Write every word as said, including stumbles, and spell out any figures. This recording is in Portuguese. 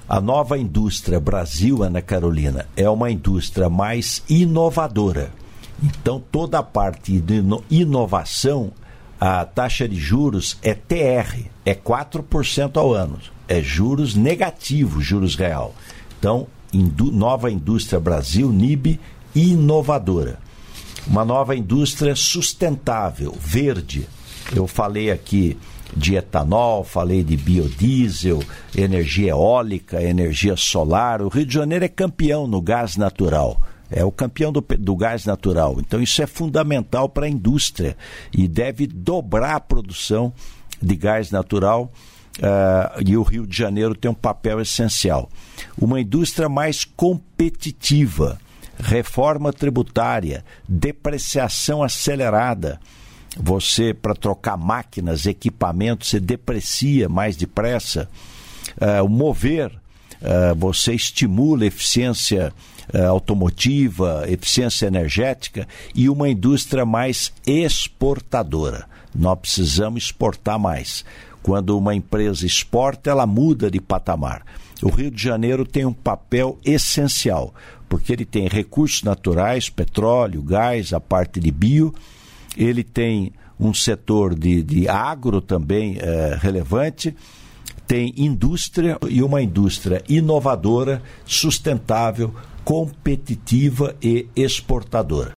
A nova indústria Brasil, Ana Carolina, é uma indústria mais inovadora. Então, toda a parte de inovação, a taxa de juros é T R, é quatro por cento ao ano. É juros negativos, juros real. Então, indú- nova indústria Brasil, N I B, inovadora. Uma nova indústria sustentável, verde. Eu falei aqui de etanol, falei de biodiesel, energia eólica, energia solar. O Rio de Janeiro é campeão no gás natural. É o campeão do, do gás natural. Então isso é fundamental para a indústria e deve dobrar a produção de gás natural, uh, e o Rio de Janeiro tem um papel essencial. Uma indústria mais competitiva, reforma tributária, depreciação acelerada. Você, para trocar máquinas, equipamentos, você deprecia mais depressa. Uh, o mover, uh, você estimula a eficiência uh, automotiva, eficiência energética e uma indústria mais exportadora. Nós precisamos exportar mais. Quando uma empresa exporta, ela muda de patamar. O Rio de Janeiro tem um papel essencial, porque ele tem recursos naturais, petróleo, gás, a parte de bio. Ele tem um setor de, de agro também é, relevante, tem indústria e uma indústria inovadora, sustentável, competitiva e exportadora.